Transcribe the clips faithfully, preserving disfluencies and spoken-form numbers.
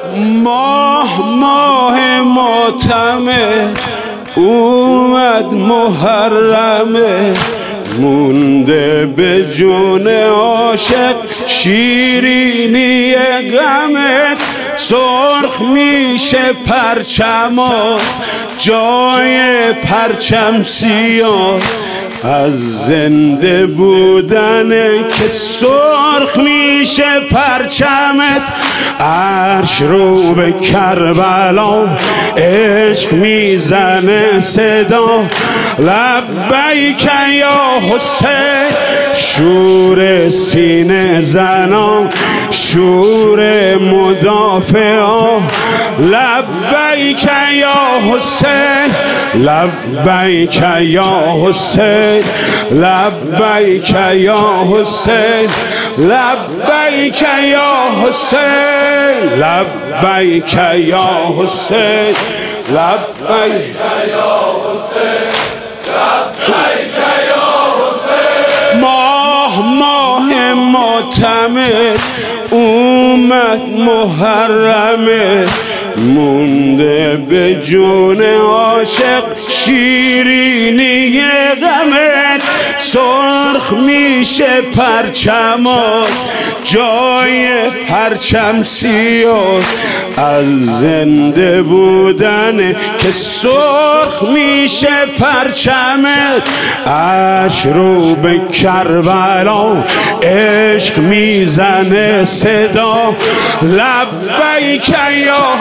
ماه ماه معتمر اومد محرمه، مونده به جون عاشق شیرینی غمت. سرخ میشه پرچمات جای پرچم سیاه، از زنده بودنه که سرخ میشه پرچمت. عرش رو به کربلا عشق میزنه صدا، لبیک یا حسین. شور سینه زنا، شور مدافعا، لبیک یا حسین، لبیک یا حسین، لبیک یا حسین، لبیک یا حسین، لبیک یا حسین، لبیک یا حسین، لبیک یا حسین. ماه ماه معتمر اومد محرمه، مونده به جون عاشق شیرینی غمت. سرخ میشه پرچمات جای پرچم سیاه، از زنده بودن که سرخ میشه پرچمت. عرش رو به کربلا عشق میزنه صدا، لبیک یا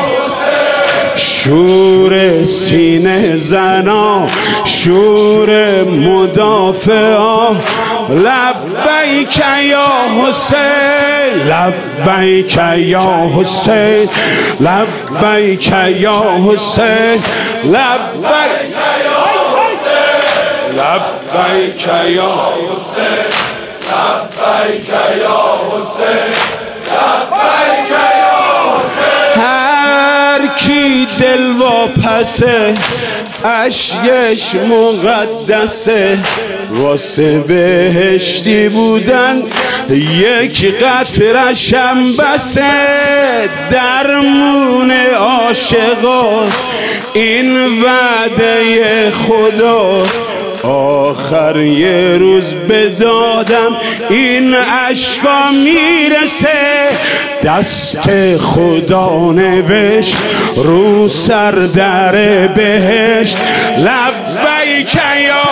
شور سینه زنا، شور مدافعا، لبیک یا حسین، لبیک یا حسین، لبیک یا حسین، لبیک یا حسین، لبیک یا حسین، لبیک یا حسین، لبیک یا حسین. هر کی دل واپسه اشکش مقدسه، واسه بهشتی بودن یک قطره‌شم بسه. درمون عاشقا این وعده خدا، آخر یه روز به دادم این عشقا میرسه. دست خدا نوشت رو سر در بهشت، لبیک یا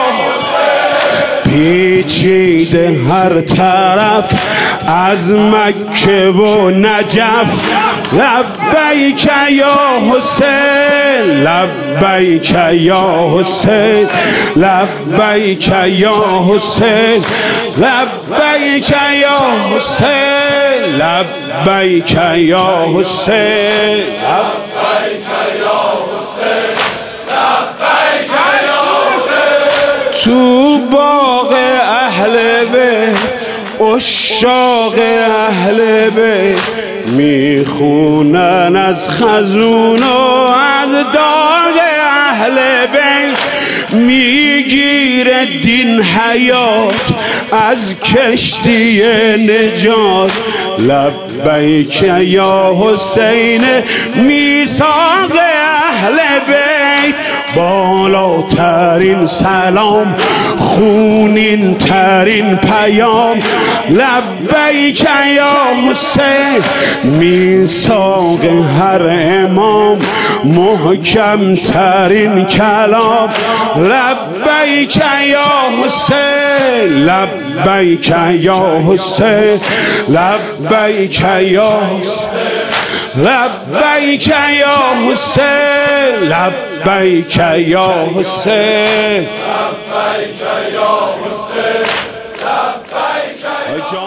پیچیده هر طرف از مکه و نجف، لبیک یا حسین، لبیک یا حسین، لبیک یا حسین، لبیک یا حسین، لبیک یا حسین، لبیک یا حسین، لبیک یا حسین. تو باغ اهل بیت عشاق اهل بیت میخونن از خزون و از داغ اهل بیت. میگیره دین حیات از کشتی نجات، لبیک یا حسین، میثاق اهل بیت. بالاترین سلام، خونین ترین پیام، لبیک یا حسین. میثاق هر امام، محکم ترین کلام، لبیک یا حسین، لبیک یا حسین، لبیک یا حسین، لبیک یا حسین، لبیک یا حسین، لبیک یا حسین، لبیک.